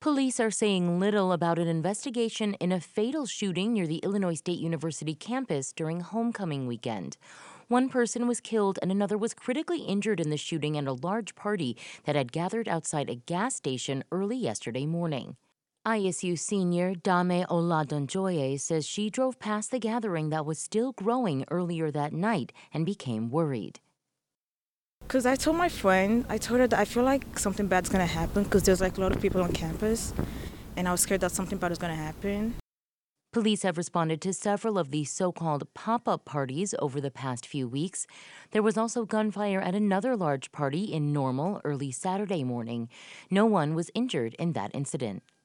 Police are saying little about an investigation in a fatal shooting near the Illinois State University campus during homecoming weekend. One person was killed and another was critically injured in the shooting at a large party that had gathered outside a gas station early yesterday morning. ISU senior Dame Oladunjoye says she drove past the gathering that was still growing earlier that night and became worried. Because I told my friend, I told her that I feel like something bad's going to happen because there's like a lot of people on campus, and I was scared that something bad was going to happen. Police have responded to several of these so-called pop-up parties over the past few weeks. There was also gunfire at another large party in Normal early Saturday morning. No one was injured in that incident.